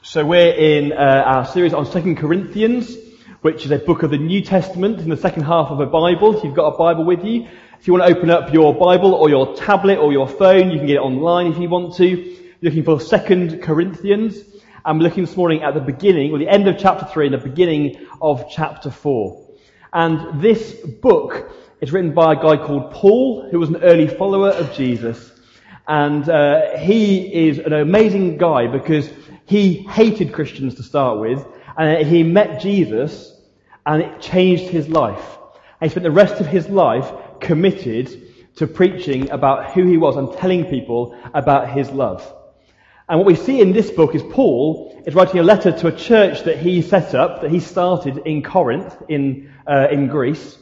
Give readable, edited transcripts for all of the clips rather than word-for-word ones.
So we're in our series on 2 Corinthians, which is a book of the New Testament in the second half of a Bible. If you've got a Bible with you, if you want to open up your Bible or your tablet or your phone, you can get it online if you want to. You're looking for 2 Corinthians. I'm looking this morning at the beginning, or the end of chapter 3 and the beginning of chapter 4. And this book is written by a guy called Paul, who was an early follower of Jesus. And he is an amazing guy because he hated Christians to start with, and he met Jesus, and it changed his life. And he spent the rest of his life committed to preaching about who he was and telling people about his love. And what we see in this book is Paul is writing a letter to a church that he set up, that he started in Corinth, in Greece.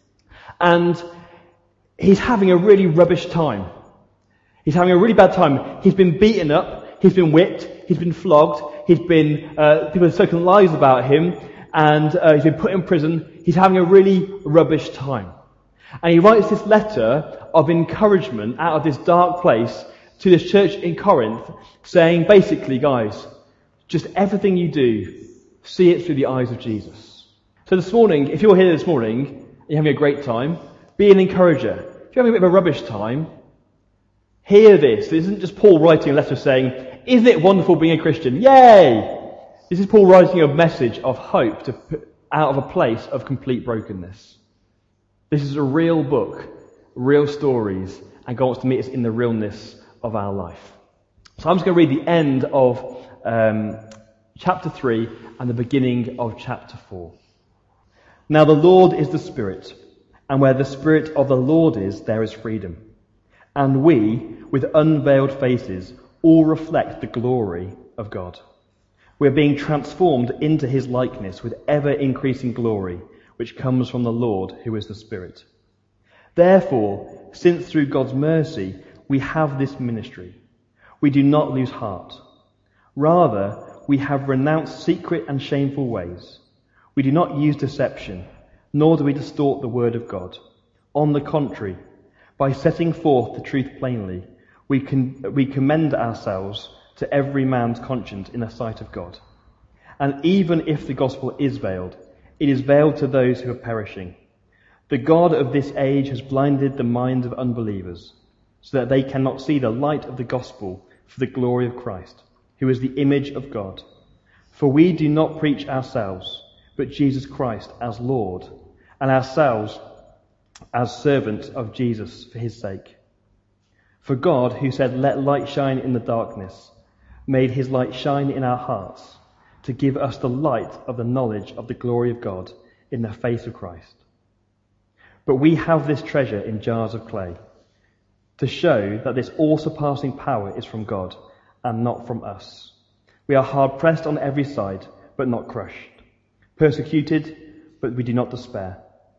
And he's having a really rubbish time. He's having a really bad time. He's been beaten up, he's been whipped, he's been flogged, people have spoken lies about him, and he's been put in prison. He's having a really rubbish time. And he writes this letter of encouragement out of this dark place to this church in Corinth, saying basically, guys, just everything you do, see it through the eyes of Jesus. So this morning, if you're here this morning, and you're having a great time, be an encourager. If you're having a bit of a rubbish time, hear this. This isn't just Paul writing a letter saying, isn't it wonderful being a Christian? Yay! This is Paul writing a message of hope to put out of a place of complete brokenness. This is a real book, real stories, and God wants to meet us in the realness of our life. So I'm just going to read the end of chapter 3 and the beginning of chapter 4. Now the Lord is the Spirit, and where the Spirit of the Lord is, there is freedom. And we, with unveiled faces, all reflect the glory of God. We're being transformed into his likeness with ever-increasing glory, which comes from the Lord, who is the Spirit. Therefore, since through God's mercy we have this ministry, we do not lose heart. Rather, we have renounced secret and shameful ways. We do not use deception, nor do we distort the word of God. On the contrary, by setting forth the truth plainly, we commend ourselves to every man's conscience in the sight of God. And even if the gospel is veiled, it is veiled to those who are perishing. The God of this age has blinded the minds of unbelievers, so that they cannot see the light of the gospel for the glory of Christ, who is the image of God. For we do not preach ourselves, but Jesus Christ as Lord, and ourselves as servants of Jesus for his sake. For God, who said, "Let light shine in the darkness," made his light shine in our hearts to give us the light of the knowledge of the glory of God in the face of Christ. But we have this treasure in jars of clay to show that this all-surpassing power is from God and not from us. We are hard pressed on every side, but not crushed. Persecuted, but we do not despair.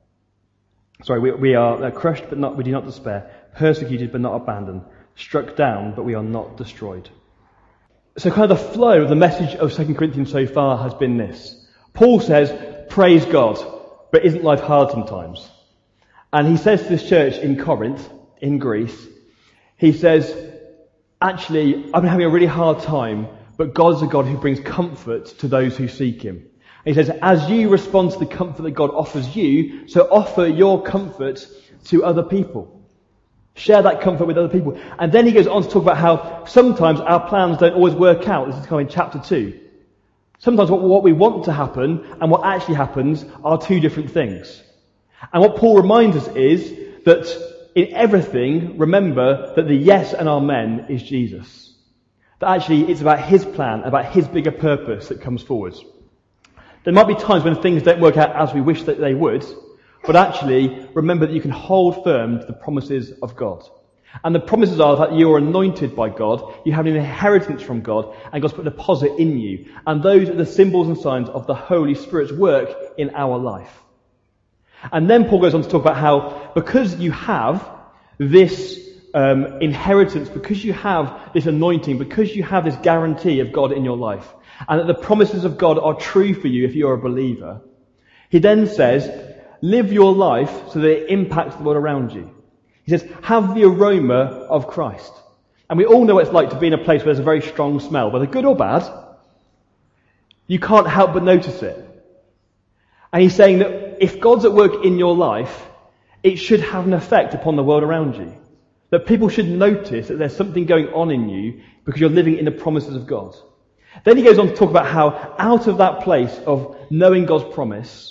We are crushed, but we do not despair. Persecuted, but not abandoned. Struck down, but we are not destroyed. So kind of the flow of the message of 2 Corinthians so far has been this. Paul says, praise God, but isn't life hard sometimes? And he says to this church in Corinth, in Greece, he says, actually, I've been having a really hard time, but God's a God who brings comfort to those who seek him. And he says, as you respond to the comfort that God offers you, so offer your comfort to other people. Share that comfort with other people. And then he goes on to talk about how sometimes our plans don't always work out. This is kind of in chapter 2. Sometimes what we want to happen and what actually happens are two different things. And what Paul reminds us is that in everything, remember that the yes and amen is Jesus. That actually it's about his plan, about his bigger purpose that comes forward. There might be times when things don't work out as we wish that they would, but actually remember that you can hold firm to the promises of God. And the promises are that you are anointed by God, you have an inheritance from God, and God's put a deposit in you. And those are the symbols and signs of the Holy Spirit's work in our life. And then Paul goes on to talk about how because you have this inheritance, because you have this anointing, because you have this guarantee of God in your life, and that the promises of God are true for you if you're a believer, he then says, live your life so that it impacts the world around you. He says, have the aroma of Christ. And we all know what it's like to be in a place where there's a very strong smell, whether good or bad. You can't help but notice it. And he's saying that if God's at work in your life, it should have an effect upon the world around you. That people should notice that there's something going on in you because you're living in the promises of God. Then he goes on to talk about how out of that place of knowing God's promise,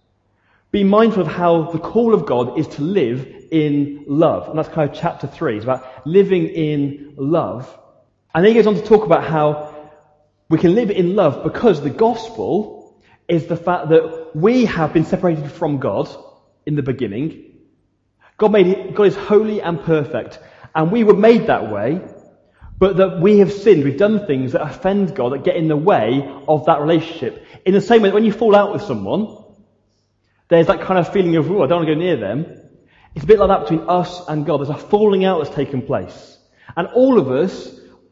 be mindful of how the call of God is to live in love. And that's kind of chapter 3. It's about living in love. And then he goes on to talk about how we can live in love because the gospel is the fact that we have been separated from God in the beginning. God is holy and perfect, and we were made that way, but that we have sinned. We've done things that offend God, that get in the way of that relationship. In the same way that when you fall out with someone, there's that kind of feeling of, I don't want to go near them. It's a bit like that between us and God. There's a falling out that's taken place. And all of us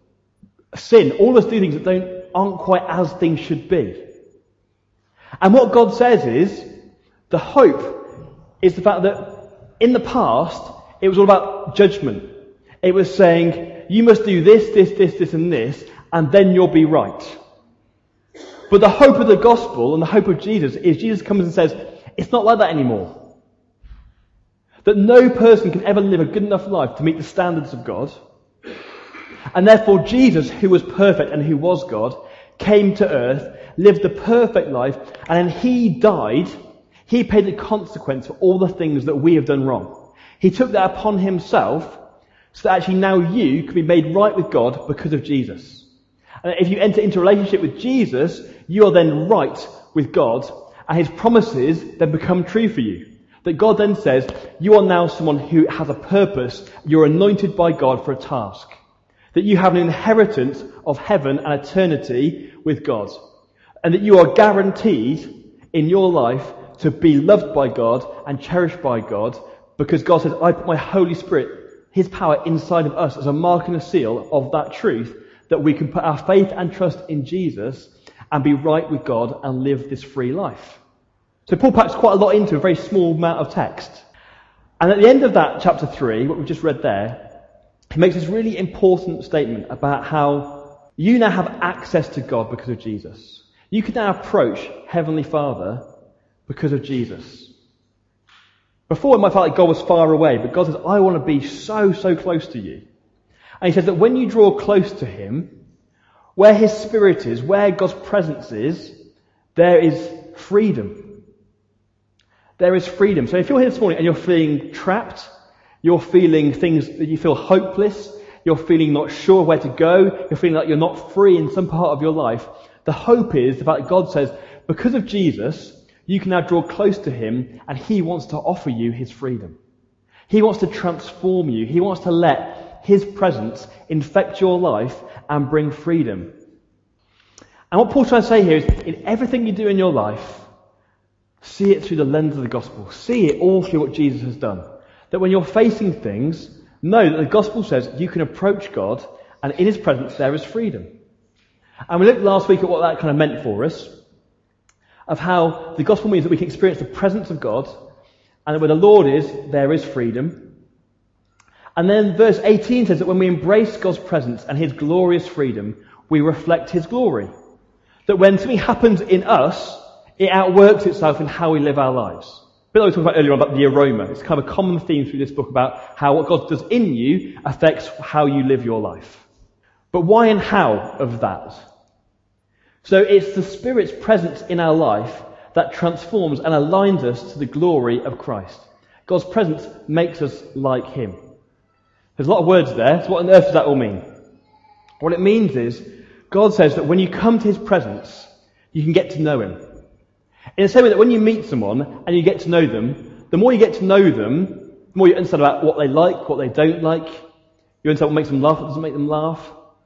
sin. All of us do things that aren't quite as things should be. And what God says is, the hope is the fact that in the past, it was all about judgment. It was saying, you must do this, and this, and then you'll be right. But the hope of the gospel and the hope of Jesus is Jesus comes and says, it's not like that anymore. That no person can ever live a good enough life to meet the standards of God. And therefore Jesus, who was perfect and who was God, came to earth, lived the perfect life, and then he died. He paid the consequence for all the things that we have done wrong. He took that upon himself so that actually now you can be made right with God because of Jesus. And if you enter into a relationship with Jesus, you are then right with God, and his promises then become true for you. That God then says, you are now someone who has a purpose. You're anointed by God for a task. That you have an inheritance of heaven and eternity with God. And that you are guaranteed in your life to be loved by God and cherished by God, because God says, I put my Holy Spirit, his power inside of us as a mark and a seal of that truth, that we can put our faith and trust in Jesus and be right with God and live this free life. So Paul packs quite a lot into a very small amount of text. And at the end of that chapter 3, what we've just read there, he makes this really important statement about how you now have access to God because of Jesus. You can now approach Heavenly Father because of Jesus. Before it might feel like God was far away, but God says, I want to be so close to you. And he says that when you draw close to him, where his Spirit is, where God's presence is, there is freedom. There is freedom. So if you're here this morning and you're feeling trapped, you're feeling things that you feel hopeless, you're feeling not sure where to go, you're feeling like you're not free in some part of your life, the hope is the fact that God says, because of Jesus, you can now draw close to him, and he wants to offer you his freedom. He wants to transform you. He wants to let his presence infect your life and bring freedom. And what Paul's trying to say here is, in everything you do in your life, see it through the lens of the gospel. See it all through what Jesus has done. That when you're facing things, know that the gospel says you can approach God, and in his presence there is freedom. And we looked last week at what that kind of meant for us, of how the gospel means that we can experience the presence of God, and that where the Lord is, there is freedom. And then verse 18 says that when we embrace God's presence and his glorious freedom, we reflect his glory. That when something happens in us, it outworks itself in how we live our lives. A bit like we talked about earlier on about the aroma. It's kind of a common theme through this book about how what God does in you affects how you live your life. But why and how of that? So it's the Spirit's presence in our life that transforms and aligns us to the glory of Christ. God's presence makes us like him. There's a lot of words there, so what on earth does that all mean? What it means is, God says that when you come to his presence, you can get to know him. In the same way that when you meet someone and you get to know them, the more you get to know them, the more you understand about what they like, what they don't like. You understand what makes them laugh, what doesn't make them laugh.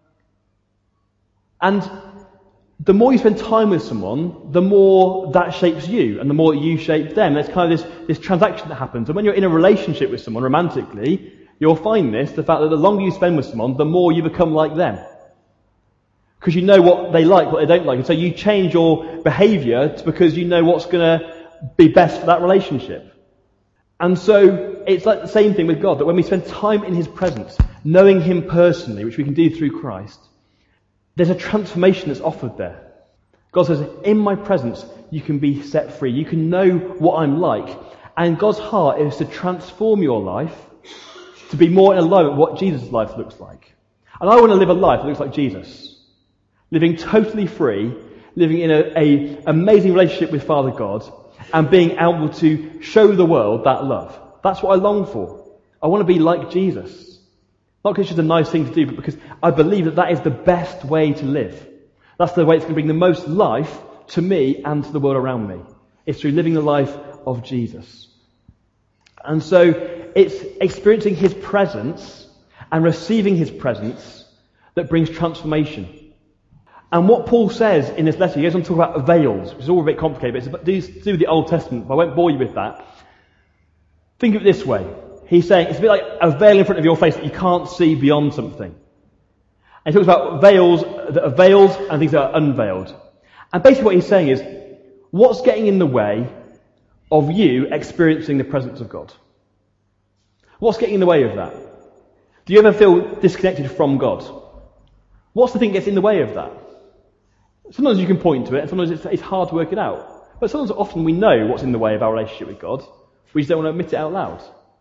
And the more you spend time with someone, the more that shapes you, and the more you shape them. There's kind of this transaction that happens. And when you're in a relationship with someone romantically, you'll find the fact that the longer you spend with someone, the more you become like them. Because you know what they like, what they don't like. And so you change your behaviour because you know what's going to be best for that relationship. And so it's like the same thing with God, that when we spend time in his presence, knowing him personally, which we can do through Christ, there's a transformation that's offered there. God says, in my presence, you can be set free. You can know what I'm like. And God's heart is to transform your life to be more in alignment with what Jesus' life looks like. And I want to live a life that looks like Jesus. Living totally free, living in an amazing relationship with Father God, and being able to show the world that love. That's what I long for. I want to be like Jesus. Not because it's just a nice thing to do, but because I believe that that is the best way to live. That's the way it's going to bring the most life to me and to the world around me. It's through living the life of Jesus. And so it's experiencing his presence and receiving his presence that brings transformation. And what Paul says in this letter, he goes on to talk about veils, which is all a bit complicated, but it's to do with the Old Testament, but I won't bore you with that. Think of it this way. He's saying it's a bit like a veil in front of your face that you can't see beyond something. And he talks about veils that are veiled and things that are unveiled. And basically what he's saying is, what's getting in the way of you experiencing the presence of God? What's getting in the way of that? Do you ever feel disconnected from God? What's the thing that gets in the way of that? Sometimes you can point to it, and sometimes it's hard to work it out. But sometimes often we know what's in the way of our relationship with God. We just don't want to admit it out loud.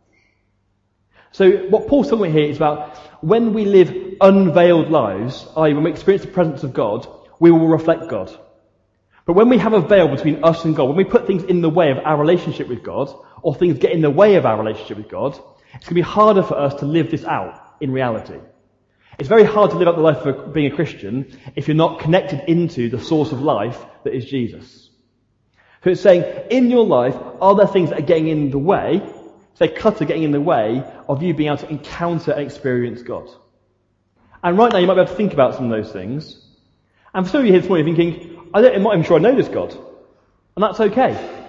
So what Paul's talking about here is about when we live unveiled lives, i.e. when we experience the presence of God, we will reflect God. But when we have a veil between us and God, when we put things in the way of our relationship with God, or things get in the way of our relationship with God, it's going to be harder for us to live this out in reality. It's very hard to live out the life of being a Christian if you're not connected into the source of life that is Jesus. So it's saying, in your life, are there things that are getting in the way, say clutter getting in the way of you being able to encounter and experience God? And right now you might be able to think about some of those things. And for some of you here this morning thinking, I'm not even sure I know this God. And that's okay.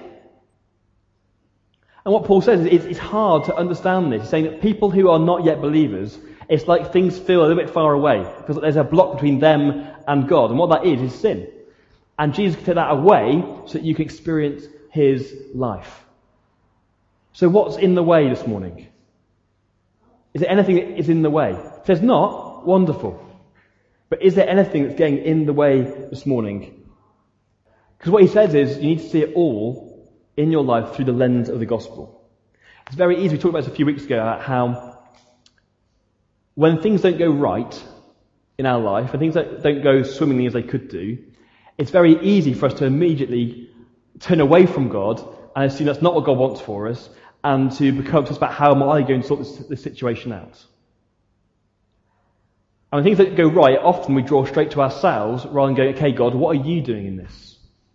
And what Paul says is it's hard to understand this. He's saying that people who are not yet believers, it's like things feel a little bit far away because there's a block between them and God. And what that is sin. And Jesus can take that away so that you can experience his life. So what's in the way this morning? Is there anything that is in the way? If there's not, wonderful. But is there anything that's getting in the way this morning? Because what he says is you need to see it all in your life through the lens of the gospel. It's very easy. We talked about this a few weeks ago about how when things don't go right in our life, and things don't go swimmingly as they could do, it's very easy for us to immediately turn away from God and assume that's not what God wants for us, and to become just about how am I going to sort this situation out. And when things don't go right, often we draw straight to ourselves rather than going, okay, God, what are you doing in this?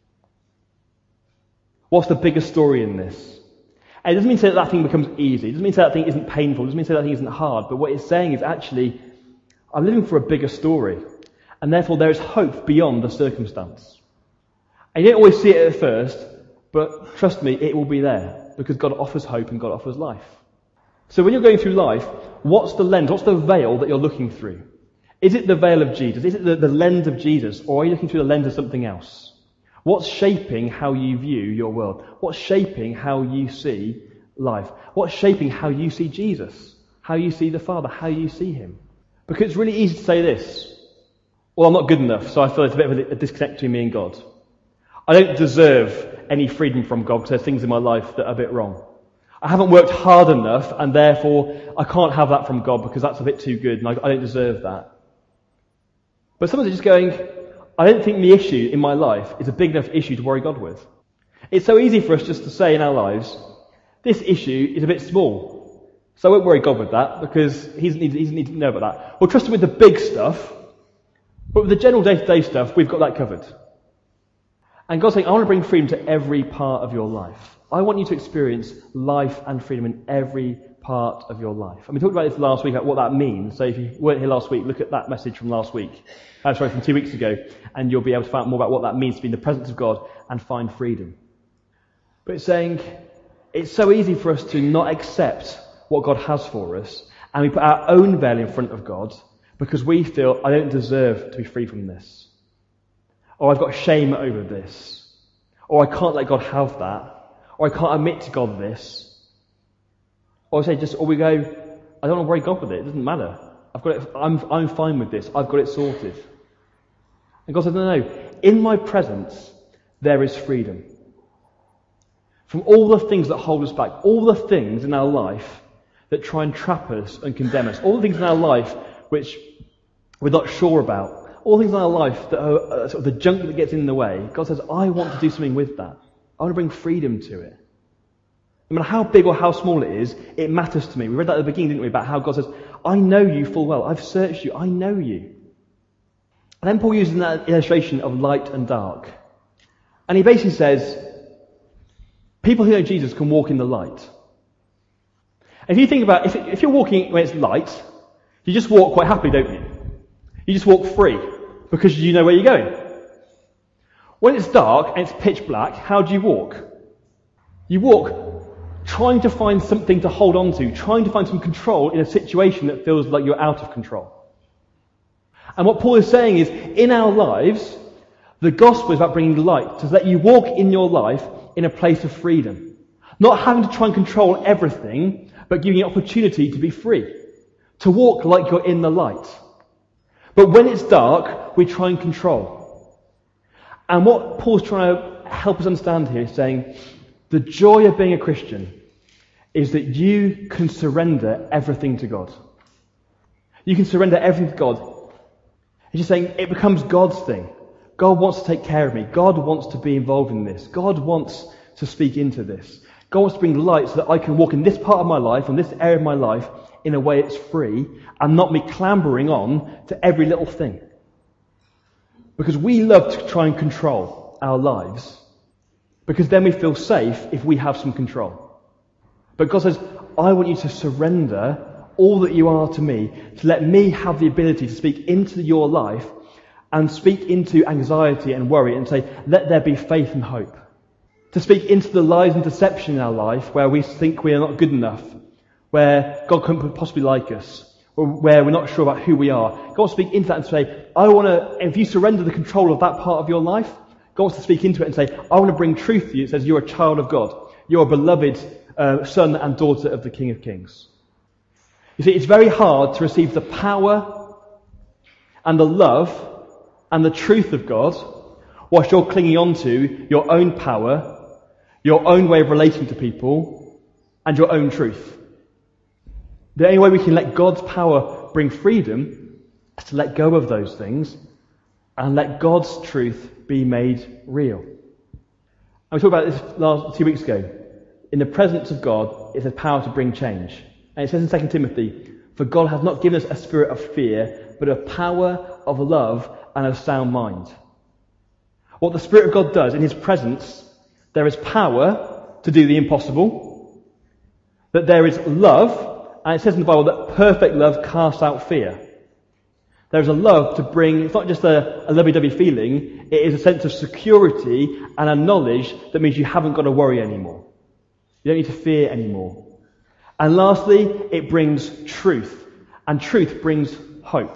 What's the bigger story in this? And it doesn't mean to say that thing becomes easy. It doesn't mean to say that thing isn't painful. It doesn't mean to say that thing isn't hard. But what it's saying is actually, I'm living for a bigger story. And therefore there is hope beyond the circumstance. And you don't always see it at first, but trust me, it will be there. Because God offers hope and God offers life. So when you're going through life, what's the lens? What's the veil that you're looking through? Is it the veil of Jesus? Is it the lens of Jesus? Or are you looking through the lens of something else? What's shaping how you view your world? What's shaping how you see life? What's shaping how you see Jesus? How you see the Father? How you see him? Because it's really easy to say this. Well, I'm not good enough, so I feel it's a bit of a disconnect between me and God. I don't deserve any freedom from God because there's things in my life that are a bit wrong. I haven't worked hard enough and therefore I can't have that from God because that's a bit too good and I don't deserve that. But sometimes it's just going, I don't think the issue in my life is a big enough issue to worry God with. It's so easy for us just to say in our lives, this issue is a bit small. So I won't worry God with that because he doesn't need to know about that. We'll trust him with the big stuff, but with the general day-to-day stuff, we've got that covered. And God's saying, I want to bring freedom to every part of your life. I want you to experience life and freedom in every part of your life. And we talked about this last week, about what that means. So if you weren't here last week, look at that message from last week. From 2 weeks ago, and you'll be able to find out more about what that means to be in the presence of God and find freedom. But it's saying, it's so easy for us to not accept what God has for us, and we put our own veil in front of God because we feel, I don't deserve to be free from this. Or I've got shame over this. Or I can't let God have that. Or I can't admit to God this. Or we go, I don't want to worry God with it. It doesn't matter. I've got it. I'm fine with this. I've got it sorted. And God said, no. in my presence, there is freedom. From all the things that hold us back, all the things in our life that try and trap us and condemn us, all the things in our life which we're not sure about, all the things in our life that are sort of the junk that gets in the way, God says, I want to do something with that. I want to bring freedom to it. No matter how big or how small it is, it matters to me. We read that at the beginning, didn't we, about how God says, I know you full well. I've searched you. I know you. And then Paul uses that illustration of light and dark. And he basically says, people who know Jesus can walk in the light. And if you think about, if you're walking when it's light, you just walk quite happily, don't you? You just walk free, because you know where you're going. When it's dark and it's pitch black, how do you walk? You walk trying to find something to hold on to, trying to find some control in a situation that feels like you're out of control. And what Paul is saying is, in our lives, the gospel is about bringing light, to let you walk in your life in a place of freedom. Not having to try and control everything, but giving you opportunity to be free. To walk like you're in the light. But when it's dark, we try and control. And what Paul's trying to help us understand here is saying, the joy of being a Christian is that you can surrender everything to God. You can surrender everything to God. He's just saying it becomes God's thing. God wants to take care of me. God wants to be involved in this. God wants to speak into this. God wants to bring light so that I can walk in this part of my life, in this area of my life, in a way it's free, and not me clambering on to every little thing. Because we love to try and control our lives, because then we feel safe if we have some control. But God says, I want you to surrender all that you are to me, to let me have the ability to speak into your life and speak into anxiety and worry and say, let there be faith and hope. To speak into the lies and deception in our life where we think we are not good enough, where God couldn't possibly like us, or where we're not sure about who we are. God wants to speak into that and say, I want to, if you surrender the control of that part of your life, God wants to speak into it and say, I want to bring truth to you. It says, you're a child of God. You're a beloved son and daughter of the King of Kings. You see, it's very hard to receive the power and the love and the truth of God whilst you're clinging on to your own power, your own way of relating to people, and your own truth. The only way we can let God's power bring freedom is to let go of those things and let God's truth be made real. And we talked about this last 2 weeks ago. In the presence of God is a power to bring change. And it says in 2 Timothy, for God has not given us a spirit of fear, but a power of love and a sound mind. What the Spirit of God does in His presence, there is power to do the impossible, that there is love, and it says in the Bible that perfect love casts out fear. There is a love to bring, it's not just a lovey-dovey feeling, it is a sense of security and a knowledge that means you haven't got to worry anymore. You don't need to fear anymore. And lastly, it brings truth. And truth brings hope.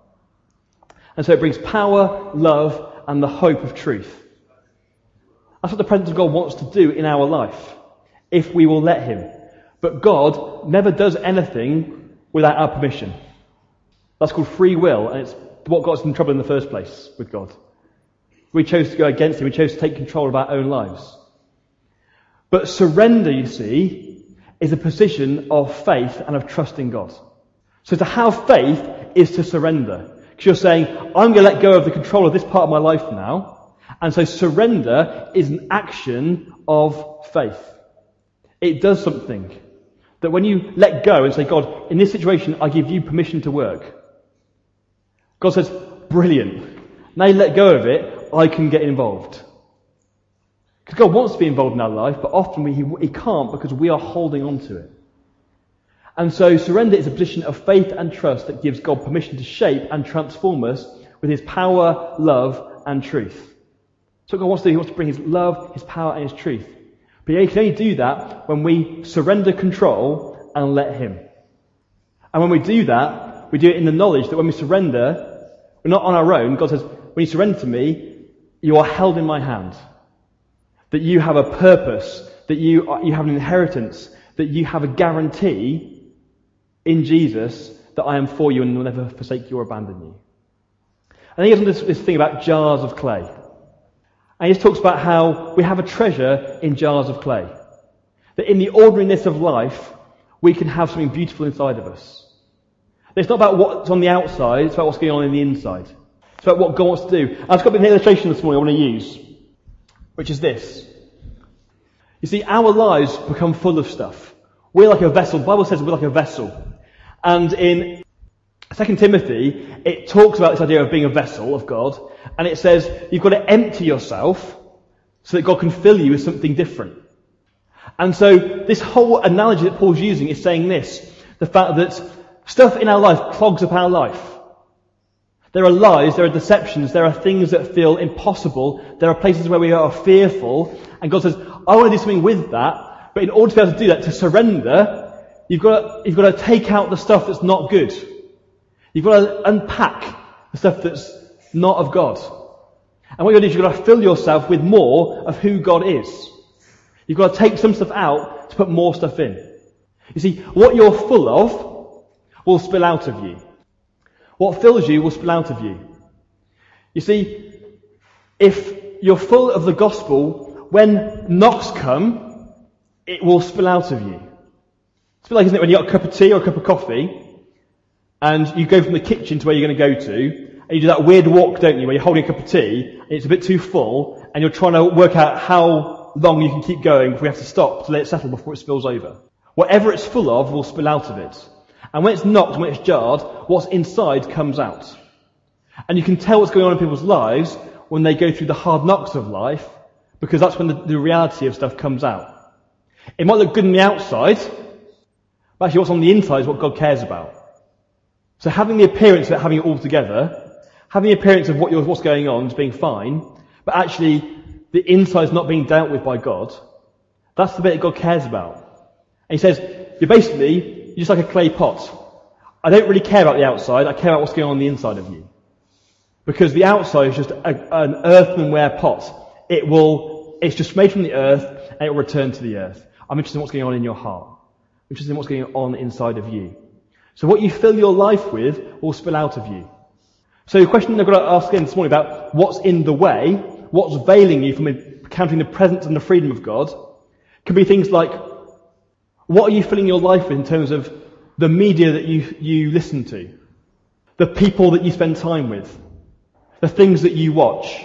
And so it brings power, love, and the hope of truth. That's what the presence of God wants to do in our life, if we will let Him. But God never does anything without our permission. That's called free will, and it's what got us in trouble in the first place with God. We chose to go against Him. We chose to take control of our own lives. But surrender, you see, is a position of faith and of trust in God. So to have faith is to surrender. Because you're saying, I'm going to let go of the control of this part of my life now. And so surrender is an action of faith. It does something. That when you let go and say, God, in this situation, I give you permission to work. God says, brilliant. Now you let go of it, I can get involved. Because God wants to be involved in our life, but often He can't because we are holding on to it. And so surrender is a position of faith and trust that gives God permission to shape and transform us with His power, love, and truth. So what God wants to do, He wants to bring His love, His power, and His truth. But He can only do that when we surrender control and let Him. And when we do that, we do it in the knowledge that when we surrender, we're not on our own. God says, when you surrender to me, you are held in my hand. That you have a purpose, that you have an inheritance, that you have a guarantee in Jesus that I am for you and will never forsake you or abandon you. And then he has this thing about jars of clay. And he just talks about how we have a treasure in jars of clay. That in the ordinariness of life, we can have something beautiful inside of us. It's not about what's on the outside, it's about what's going on in the inside. It's about what God wants to do. I've got an illustration this morning I want to use, which is this. You see, our lives become full of stuff. We're like a vessel. The Bible says we're like a vessel. And in 2 Timothy, it talks about this idea of being a vessel of God, and it says you've got to empty yourself so that God can fill you with something different. And so this whole analogy that Paul's using is saying this, the fact that stuff in our life clogs up our life. There are lies, there are deceptions, there are things that feel impossible, there are places where we are fearful, and God says, I want to do something with that, but in order to be able to do that, to surrender, you've got to take out the stuff that's not good. You've got to unpack the stuff that's not of God. And what you've got to do is you've got to fill yourself with more of who God is. You've got to take some stuff out to put more stuff in. You see, what you're full of will spill out of you. What fills you will spill out of you. You see, if you're full of the gospel, when knocks come, it will spill out of you. It's a bit like, isn't it, when you got a cup of tea or a cup of coffee, and you go from the kitchen to where you're going to go to, and you do that weird walk, don't you, where you're holding a cup of tea, and it's a bit too full, and you're trying to work out how long you can keep going before you have to stop to let it settle before it spills over. Whatever it's full of will spill out of it. And when it's knocked, when it's jarred, what's inside comes out. And you can tell what's going on in people's lives when they go through the hard knocks of life, because that's when the reality of stuff comes out. It might look good on the outside, but actually what's on the inside is what God cares about. So having the appearance of it having it all together, having the appearance of what's going on is being fine, but actually the inside is not being dealt with by God, that's the bit that God cares about. And he says, you're just like a clay pot. I don't really care about the outside, I care about what's going on the inside of you. Because the outside is just an earthenware pot. It's just made from the earth, and it will return to the earth. I'm interested in what's going on in your heart. I'm interested in what's going on inside of you. So what you fill your life with will spill out of you. So the question I've got to ask again this morning about what's in the way, what's veiling you from encountering the presence and the freedom of God, can be things like, what are you filling your life with in terms of the media that you listen to, the people that you spend time with, the things that you watch,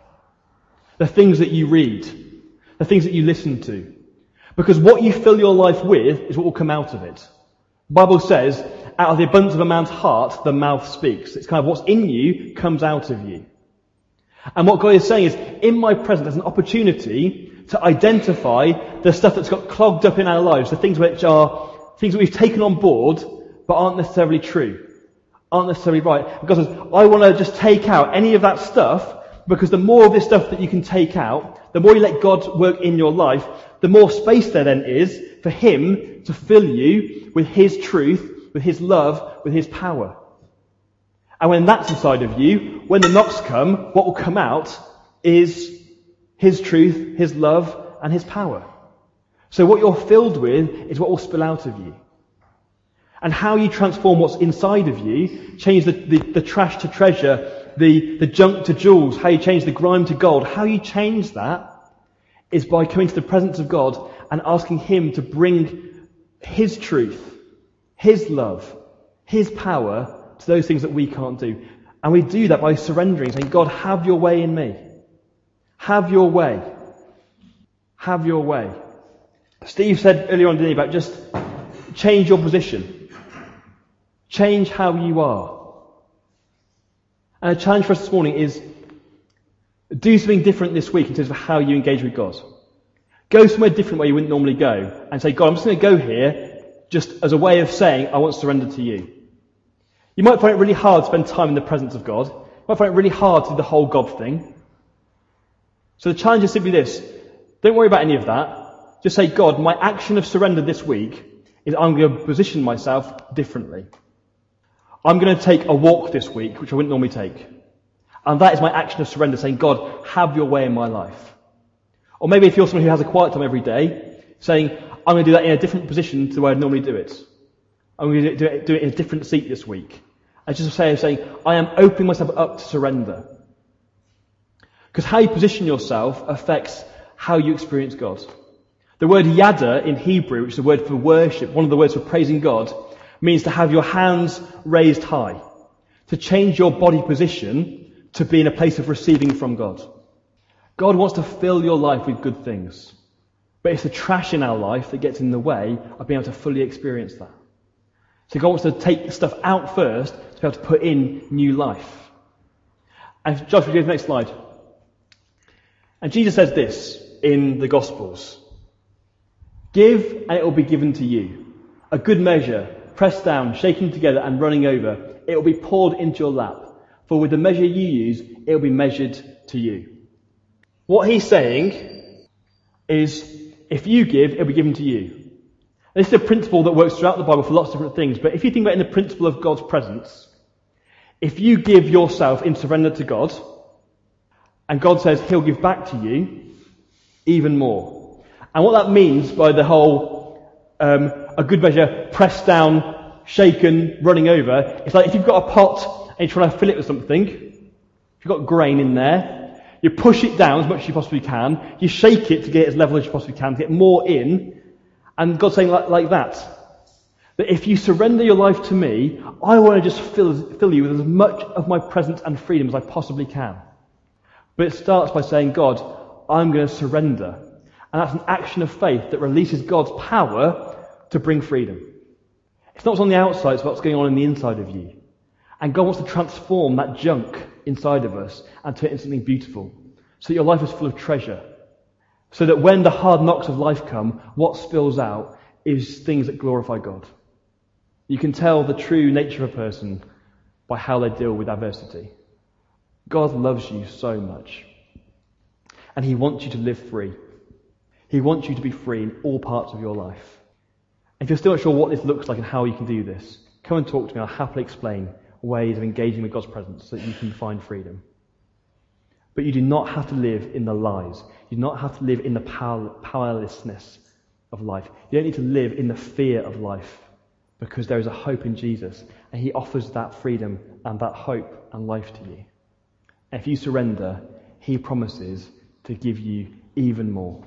the things that you read, the things that you listen to? Because what you fill your life with is what will come out of it. The Bible says, out of the abundance of a man's heart, the mouth speaks. It's kind of what's in you comes out of you. And what God is saying is, in my presence, there's an opportunity to identify the stuff that's got clogged up in our lives, the things which are things that we've taken on board, but aren't necessarily true, aren't necessarily right. And God says, I want to just take out any of that stuff, because the more of this stuff that you can take out, the more you let God work in your life, the more space there then is for Him to fill you with His truth, with His love, with His power. And when that's inside of you, when the knocks come, what will come out is His truth, His love, and His power. So what you're filled with is what will spill out of you. And how you transform what's inside of you, change the trash to treasure, the junk to jewels, how you change the grime to gold, how you change that is by coming to the presence of God and asking Him to bring His truth, His love, His power to those things that we can't do. And we do that by surrendering, saying, God, have your way in me. Have your way. Have your way. Steve said earlier on, didn't he, about just change your position. Change how you are. And a challenge for us this morning is do something different this week in terms of how you engage with God. Go somewhere different where you wouldn't normally go and say, God, I'm just going to go here just as a way of saying I want to surrender to you. You might find it really hard to spend time in the presence of God. You might find it really hard to do the whole God thing. So the challenge is simply this. Don't worry about any of that. Just say, God, my action of surrender this week is I'm going to position myself differently. I'm going to take a walk this week, which I wouldn't normally take. And that is my action of surrender, saying, God, have your way in my life. Or maybe if you're someone who has a quiet time every day, saying, I'm going to do that in a different position to where I normally do it. I'm going to do it in a different seat this week. And just saying, I am opening myself up to surrender. Because how you position yourself affects how you experience God. The word yada in Hebrew, which is the word for worship, one of the words for praising God, means to have your hands raised high. To change your body position to be in a place of receiving from God. God wants to fill your life with good things. But it's the trash in our life that gets in the way of being able to fully experience that. So God wants to take the stuff out first to be able to put in new life. And Josh, would you go to the next slide? And Jesus says this in the Gospels. Give and it will be given to you. A good measure, pressed down, shaken together and running over. It will be poured into your lap. For with the measure you use, it will be measured to you. What he's saying is, if you give, it will be given to you. This is a principle that works throughout the Bible for lots of different things, but if you think about it in the principle of God's presence, if you give yourself in surrender to God, and God says he'll give back to you even more. And what that means by the whole, a good measure, pressed down, shaken, running over, it's like if you've got a pot and you're trying to fill it with something, if you've got grain in there, you push it down as much as you possibly can, you shake it to get it as level as you possibly can, to get more in, and God's saying like that if you surrender your life to me, I want to just fill you with as much of my presence and freedom as I possibly can. But it starts by saying, God, I'm going to surrender. And that's an action of faith that releases God's power to bring freedom. It's not what's on the outside, it's what's going on in the inside of you. And God wants to transform that junk inside of us and turn it into something beautiful. So that your life is full of treasure. So that when the hard knocks of life come, what spills out is things that glorify God. You can tell the true nature of a person by how they deal with adversity. God loves you so much. And he wants you to live free. He wants you to be free in all parts of your life. If you're still not sure what this looks like and how you can do this, come and talk to me. I'll happily explain ways of engaging with God's presence so that you can find freedom. But you do not have to live in the lies. You do not have to live in the powerlessness of life. You don't need to live in the fear of life, because there is a hope in Jesus, and he offers that freedom and that hope and life to you. And if you surrender, he promises to give you even more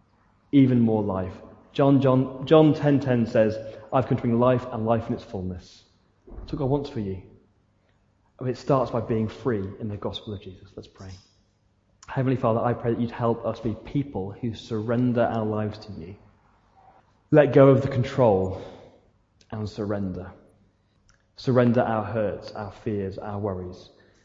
life. John 10:10 says, I've come to bring life and life in its fullness. That's what God wants for you. It starts by being free in the gospel of Jesus. Let's pray. Heavenly Father, I pray that you'd help us be people who surrender our lives to you. Let go of the control and surrender. Surrender our hurts, our fears, our worries.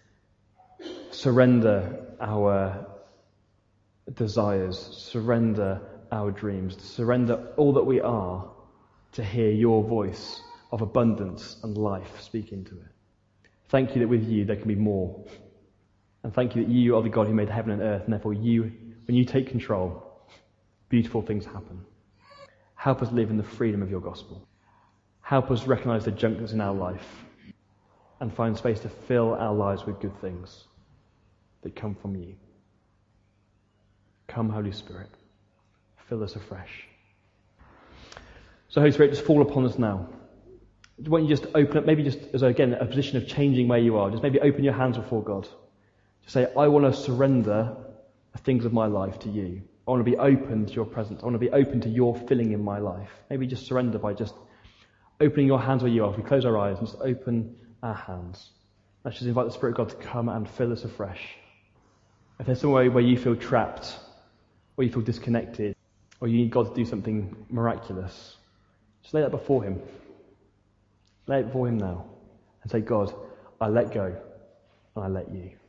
Surrender our desires. Surrender our dreams. Surrender all that we are to hear your voice of abundance and life speak into it. Thank you that with you there can be more. And thank you that you are the God who made heaven and earth, and therefore when you take control, beautiful things happen. Help us live in the freedom of your gospel. Help us recognize the junk that's in our life and find space to fill our lives with good things that come from you. Come, Holy Spirit, fill us afresh. So, Holy Spirit, just fall upon us now. Why don't you just open up, maybe just as, again, a position of changing where you are. Just maybe open your hands before God. Just say, I want to surrender the things of my life to you. I want to be open to your presence. I want to be open to your filling in my life. Maybe just surrender by just opening your hands where you are. If we close our eyes and just open our hands. Let's just invite the Spirit of God to come and fill us afresh. If there's somewhere where you feel trapped, or you feel disconnected, or you need God to do something miraculous, just lay that before him. Lay it before him now. And say, God, I let go, and I let you.